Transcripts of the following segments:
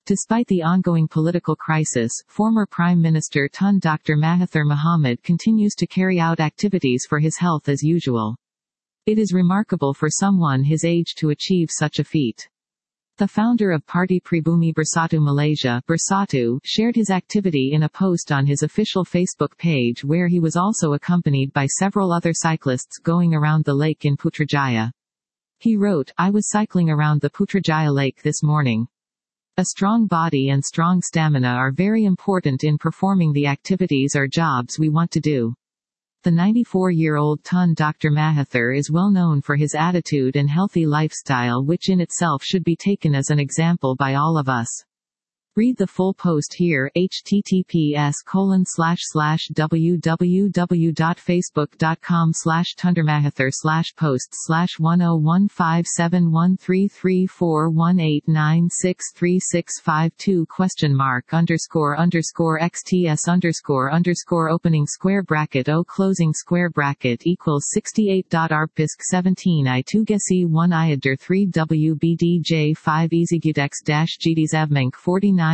Despite the ongoing political crisis, former Prime Minister Tun Dr. Mahathir Mohamad continues to carry out activities for his health as usual. It is remarkable for someone his age to achieve such a feat. The founder of Parti Pribumi Bersatu Malaysia, Bersatu, shared his activity in a post on his official Facebook page where he was also accompanied by several other cyclists going around the lake in Putrajaya. He wrote, "I was cycling around the Putrajaya lake this morning. A strong body and strong stamina are very important in performing the activities or jobs we want to do." The 94-year-old Tun Dr. Mahathir is well known for his attitude and healthy lifestyle, which in itself should be taken as an example by all of us. Read the full post here, https://www.facebook.com/tundermahathir/posts/10153341896365 o closing square bracket equals 68.arppisk 17 I2 gesi 1 iadr 3 wbdj 5 easygutex-gdsavmank 49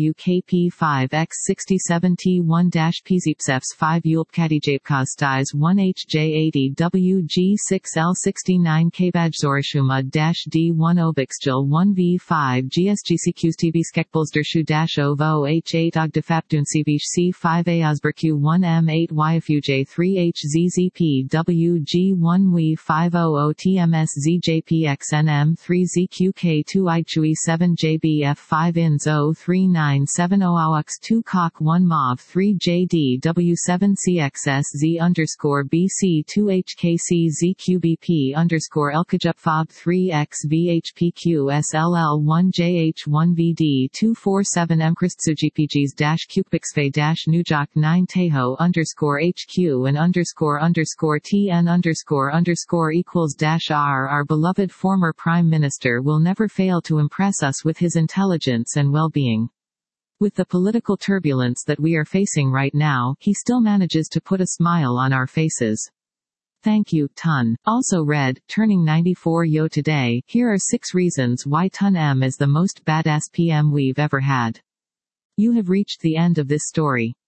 WKP5X67T1-PZPSEFs 5 Yulpkadijapkastais 1HJ80WG6L69 Kabajzorishuma-D1 Obixjil 1V5 GSGCQSTV Skekpulsdershu-OVO H8 Ogdefapdunsevish C5 Ayazberq 1M8 YFUJ3HZZP WG1W500 TMS-ZJPXNM3ZQK2 ICHUI 7 JBF5 INS 03970 AUX 2 COC 1 MOV 3 JD W7CXS Z_BC2 HKC ZQBP _Elkajup FOB 3 XVHPQ SLL 1 JH1 VD 247 MChristSuGPGs Kupixfe Nujok 9 Teho _HQ and _TN equals -R. Our beloved former Prime Minister will never fail to impress us with his intelligence and well-being. With the political turbulence that we are facing right now, he still manages to put a smile on our faces. Thank you, Tun. Also read, turning 94 yo today, here are 6 reasons why Tun M is the most badass PM we've ever had. You have reached the end of this story.